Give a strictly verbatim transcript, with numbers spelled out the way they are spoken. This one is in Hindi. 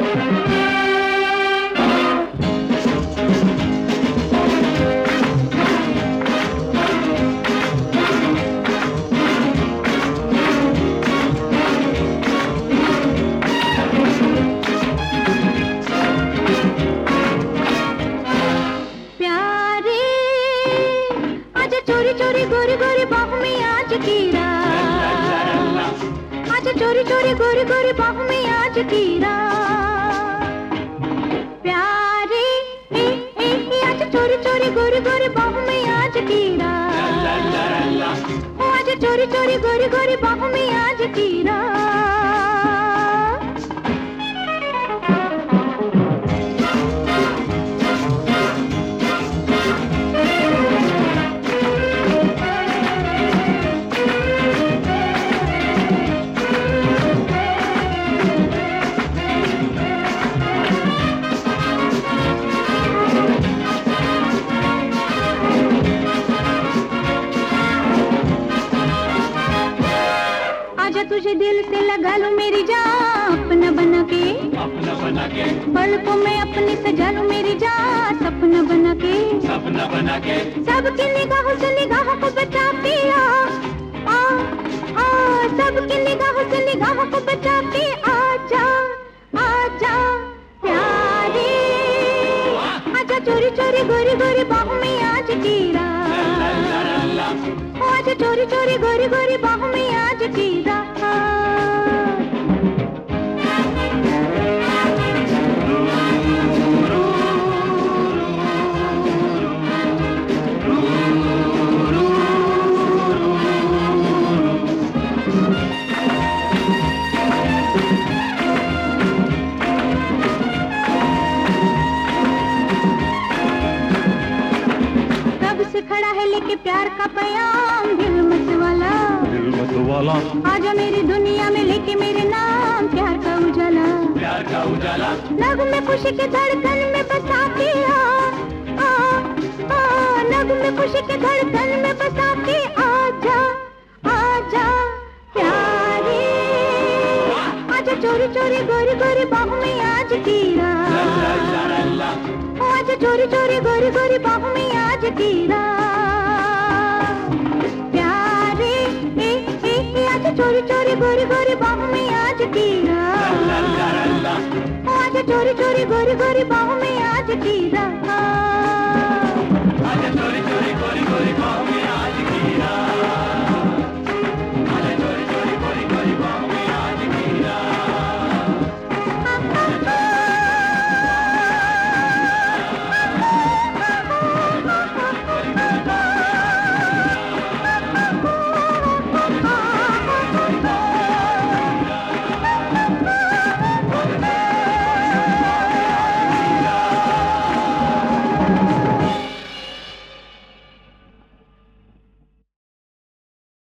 चोरी चोरी गोरी गोरी बाहों में आज की रात प्यारे ए, ए, ए, आज चोरी चोरी गोरी गोरी बाहों में आज की रात ओ आज चोरी चोरी गोरी गोरी बाहों में आज की रात तुझे दिल से लगा लूं मेरी जान अपना बना के अपना बना के पलकों में अपनी सजा लूं मेरी जान सपना बना के सपना बना के सबकी निगाहों से निगाहों को बचा के आ आ आ सबकी निगाहों से निगाहों को बचा के आजा आजा प्यारे आजा चोरी चोरी गोरी गोरी बाहों में आज की रात आज चोरी चोरी गोरी गोरी बाहों में आज की रात खड़ा है लेके प्यार का पयाम दिल मत वाला दिल मत वाला आजा मेरी दुनिया में लेके मेरे नाम प्यार का उजाला प्यार का उजाला नग में खुशी के धड़कन में बसा के आ आ आ नग में खुशी के धड़कन में बसा के आजा आजा प्यारे आजा चोरी चोरी गोरी गोरी बाहों में आज की रात आज चोरी चोरी गोरी गोरी बाहों में आज की रात प्यारे ए, ए, ए, आज चोरी चोरी गोरी गोरी बाहों में आज की रात आज चोरी चोरी गोरी गोरी बाहों में आज की रात आज चोरी चोरी गोरी गोरी बाहों में आज की रात।